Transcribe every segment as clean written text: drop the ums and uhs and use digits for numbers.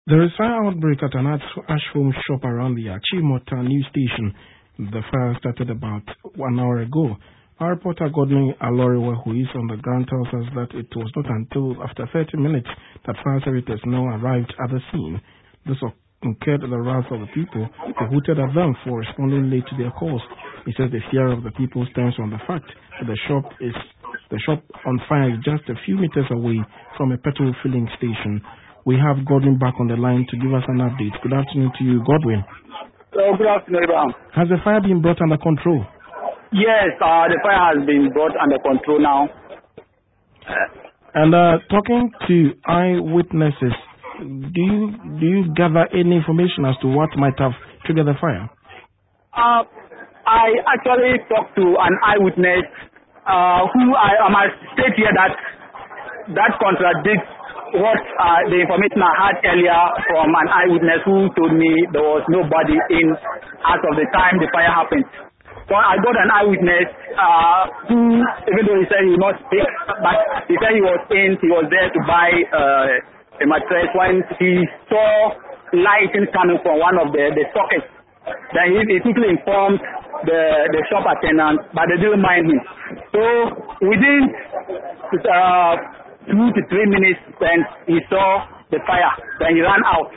There is fire outbreak at an Ashholme shop around the Achimota news station. The fire started about 1 hour ago. Our reporter Godwin Aloriwa, who is on the ground, tells us that it was not until after 30 minutes that fire service personnel arrived at the scene. This incurred the wrath of the people who hooted at them for responding late to their calls. He says the fear of the people stems from the fact that the shop on fire is just a few meters away from a petrol filling station. We have Godwin back on the line to give us an update. Good afternoon to you, Godwin. Good afternoon, Abraham. Has the fire been brought under control? Yes, the fire has been brought under control now. And talking to eyewitnesses, do you gather any information as to what might have triggered the fire? I actually talked to an eyewitness who I must state here that contradicts what the information I had earlier from an eyewitness who told me there was nobody in as of the time the fire happened. So I got an eyewitness who, even though he said he will not speak, but he said he was there to buy a mattress when he saw lighting coming from one of the sockets. Then he quickly informed the shop attendant, but they didn't mind him. So within 2 to 3 minutes, then he saw the fire. Then he ran out.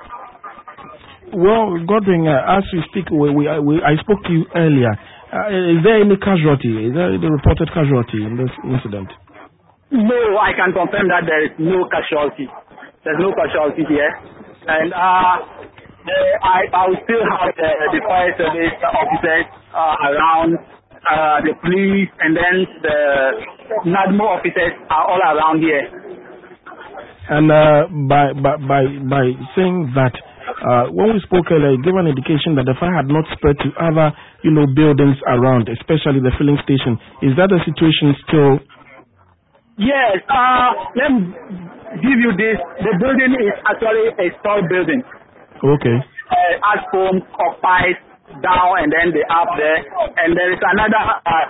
Well, Godwin, as we speak, I spoke to you earlier. Is there any casualty? Is there the reported casualty in this incident? No, I can confirm that there is no casualty. There's no casualty here. And I will still have the fire service officers around, the police, and then the NADMO officers are all around here. And by saying that, when we spoke earlier, you gave an indication that the fire had not spread to other, buildings around, especially the filling station. Is that the situation still? Yes. Let me give you this. The building is actually a tall building. Okay. Ashholme occupies down and then the up there, and there is another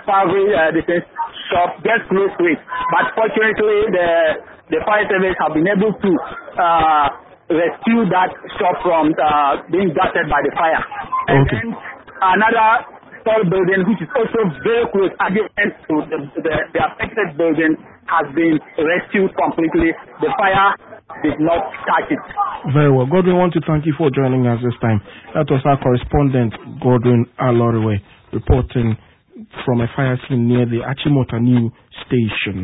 shop just close to it. But fortunately, the fire service have been able to rescue that shop from being gutted by the fire. And okay. Then another tall building, which is also very close adjacent to the affected building, has been rescued completely. The fire did not touch it. Very well. Godwin, I want to thank you for joining us this time. That was our correspondent, Godwin Aloriwa, reporting from a fire scene near the Achimota New Station.